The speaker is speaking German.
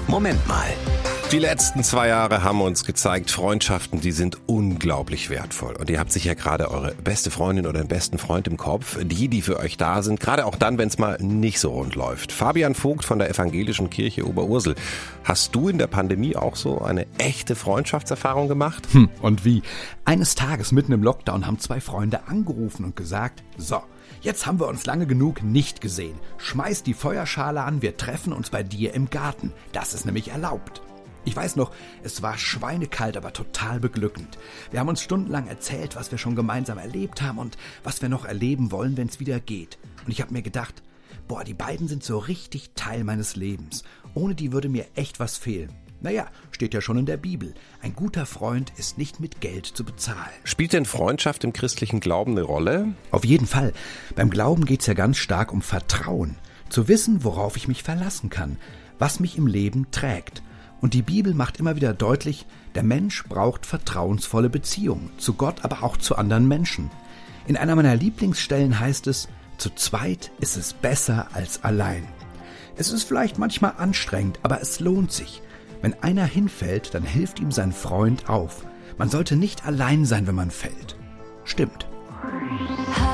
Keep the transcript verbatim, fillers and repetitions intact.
Moment mal. Die letzten zwei Jahre haben uns gezeigt, Freundschaften, die sind unglaublich wertvoll. Und ihr habt sicher gerade eure beste Freundin oder den besten Freund im Kopf. Die, die für euch da sind, gerade auch dann, wenn es mal nicht so rund läuft. Fabian Vogt von der Evangelischen Kirche Oberursel. Hast du in der Pandemie auch so eine echte Freundschaftserfahrung gemacht? Hm, und wie? Eines Tages mitten im Lockdown haben zwei Freunde angerufen und gesagt, so, jetzt haben wir uns lange genug nicht gesehen. Schmeiß die Feuerschale an, wir treffen uns bei dir im Garten. Das ist nämlich erlaubt. Ich weiß noch, es war schweinekalt, aber total beglückend. Wir haben uns stundenlang erzählt, was wir schon gemeinsam erlebt haben und was wir noch erleben wollen, wenn es wieder geht. Und ich habe mir gedacht, boah, die beiden sind so richtig Teil meines Lebens. Ohne die würde mir echt was fehlen. Naja, steht ja schon in der Bibel. Ein guter Freund ist nicht mit Geld zu bezahlen. Spielt denn Freundschaft im christlichen Glauben eine Rolle? Auf jeden Fall. Beim Glauben geht es ja ganz stark um Vertrauen. Zu wissen, worauf ich mich verlassen kann, was mich im Leben trägt. Und die Bibel macht immer wieder deutlich, der Mensch braucht vertrauensvolle Beziehungen, zu Gott, aber auch zu anderen Menschen. In einer meiner Lieblingsstellen heißt es, zu zweit ist es besser als allein. Es ist vielleicht manchmal anstrengend, aber es lohnt sich. Wenn einer hinfällt, dann hilft ihm sein Freund auf. Man sollte nicht allein sein, wenn man fällt. Stimmt.